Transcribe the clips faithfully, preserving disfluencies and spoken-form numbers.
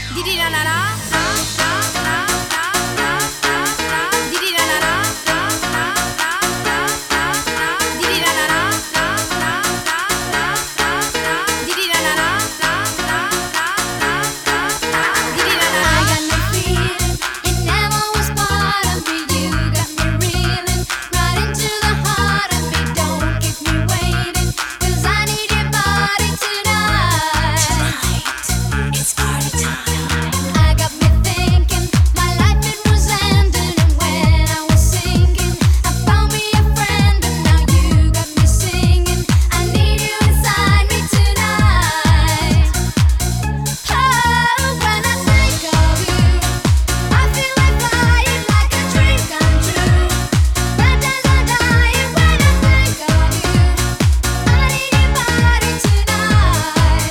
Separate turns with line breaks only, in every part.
Didi na na na, na na na na na na na. Didi na na na, na na na na na na. Didi na na na, na na na na na na. Didi na na na, na na na na na na. Didi na na na. I got no feeling, it never was part of me. You got me reeling right into the heart of me. Don't keep me waiting, 'cause I need your body tonight. Tonight, it's party time. I got me thinking, my life it was ending, and when I was sinking, I found me a friend, and now you got me singing. I need you inside me tonight. Oh, when I think of you, I feel like flying, like a dream come true. Bad days are dying when I think of you. I need your body tonight.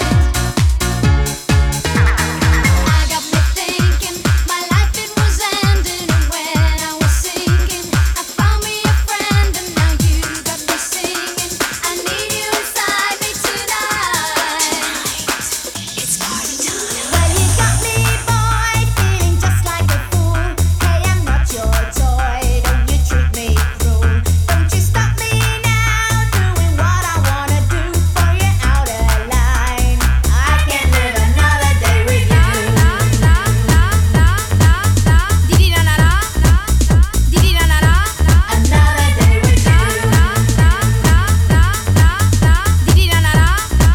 I got me thinking, my life it was ending, and when I was sinking, I found me a friend, and now you got me singing. I need you inside me tonight. It's party time. Well, you got me, boy, feeling just like a fool. Hey, I'm not your toy, don't you treat me cruel. Don't you stop me now, doing what I wanna do, for you're out of line. I can't live another day with you. Didi na na na, didi na na na, another day with you. Didi na na na, didi na na na.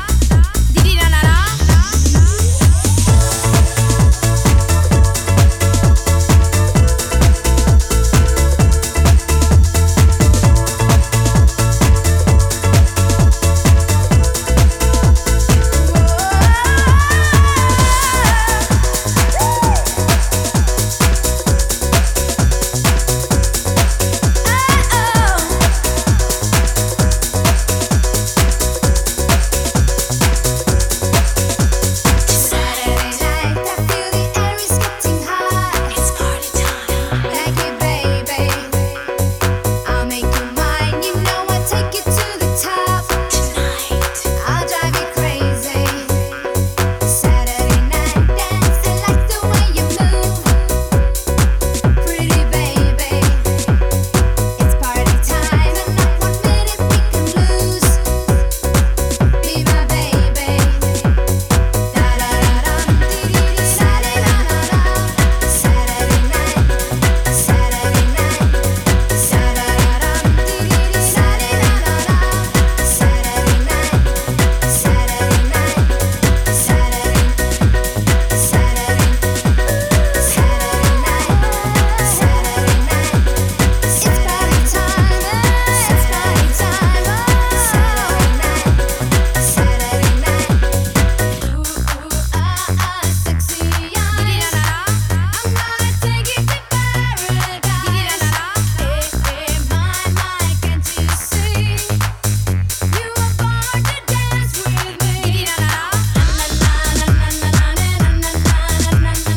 Saturday night, I feel the air is getting hot. It's party time. Like you, baby, I'll make you mine. You know I'll take you to the top. Tonight, I'll drive you crazy. Saturday night dance, I like the way you move. Pretty baby, it's party time, and not one minute we can lose. Be my baby. Da da da da, didi didi. Saturday night, Saturday night, Saturday night, Saturday da didi didi. Saturday da da da, Saturday night, Saturday night, Saturday, Saturday, Saturday night, Saturday night. It's party time, it's party time. Saturday night, Saturday night. Ooh ooh ah ah, sexy eyes. I'm gonna take you to paradise. Hey hey, my my, can't you see? You were born to dance with me. Na na na na na na na na na na na na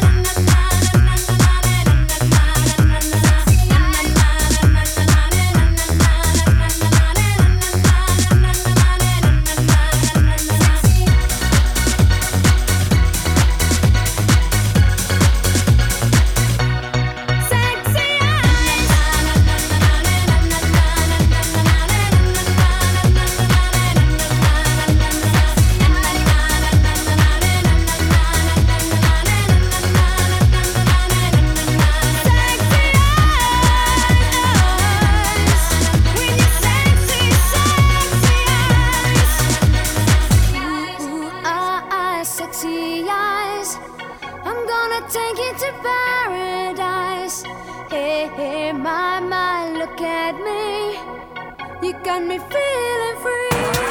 sexy eyes. I'm gonna take you to paradise. Hey, hey, my, my, look at me. You got me feeling free.